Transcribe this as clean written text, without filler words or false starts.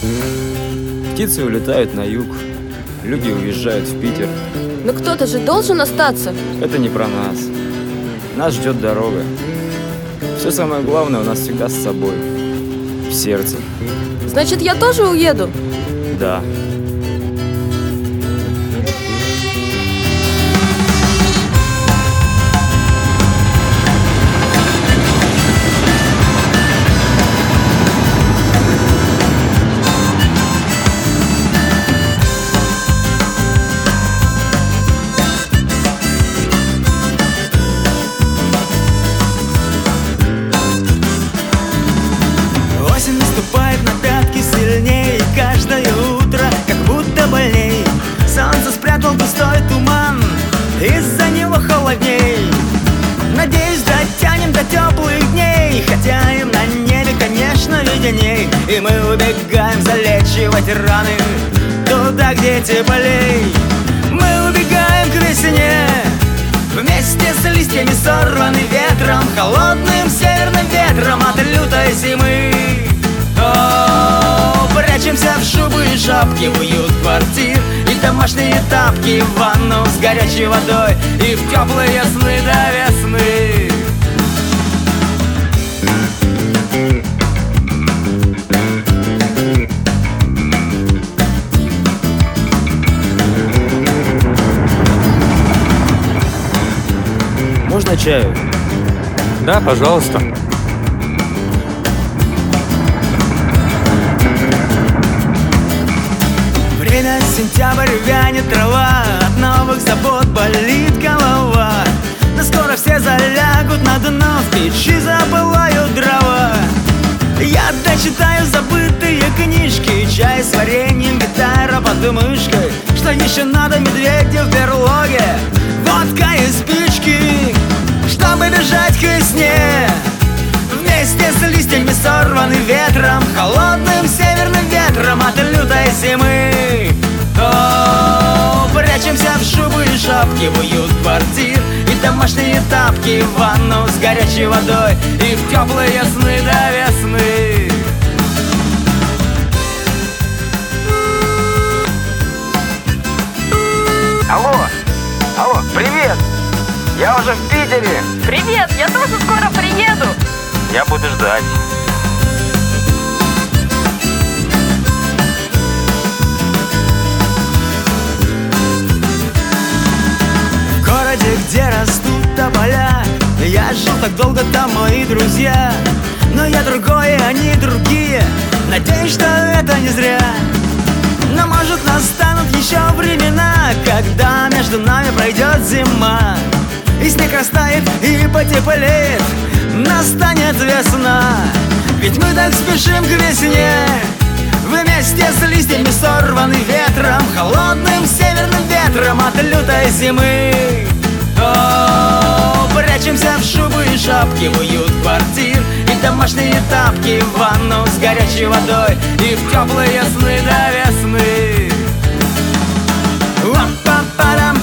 Птицы улетают на юг, люди уезжают в Питер. Но кто-то же должен остаться. Это не про нас. Нас ждет дорога. Все самое главное у нас всегда с собой. В сердце. Значит, я тоже уеду? Да. Осень наступает на пятки сильнее, каждое утро как будто больней. Солнце спрятал густой туман, из-за него холодней. Надеюсь, дотянем до теплых дней, хотя им на небе, конечно, видней. И мы убегаем залечивать раны туда, где теплей. Мы убегаем к весне, вместе с листьями, сорванный ветром, холодным северным ветром от лютой зимы. О, прячемся в шубы и шапки, в уют квартир и домашние тапки, в ванну с горячей водой и в теплые сны до весны. Можно чаю? Да, пожалуйста. Время сентябрь, вянет трава, от новых забот болит голова. Но скоро все залягут на дно, в печи запылают дрова. Я дочитаю забытые книжки, чай с вареньем, гитара под мышкой. Что еще надо медведю в берлоге? Водка и спички, чтобы бежать к весне. Вместе с листьями, сорванным ветром, холодным северным ветром от лютой зимы. О, прячемся в шубы и шапки, в уют квартир и домашние тапки, в ванну с горячей водой и в теплые сны до весны. Алло, привет! Я уже в Питере. Привет, я тоже скоро приеду. Я буду ждать. В городе, где растут тополя, я жил так долго, там мои друзья. Но я другой, они другие, надеюсь, что это не зря. Но может настанут еще времена, когда между нами пройдет зима, и снег растает и потеплеет, настанет весна. Ведь мы так спешим к весне, вместе с листьями, сорванным ветром, холодным северным ветром от лютой зимы. О, прячемся в шубы и шапки, в уют квартир и домашние тапки, в ванну с горячей водой и в теплые сны до весны. Ла-па-па-дам.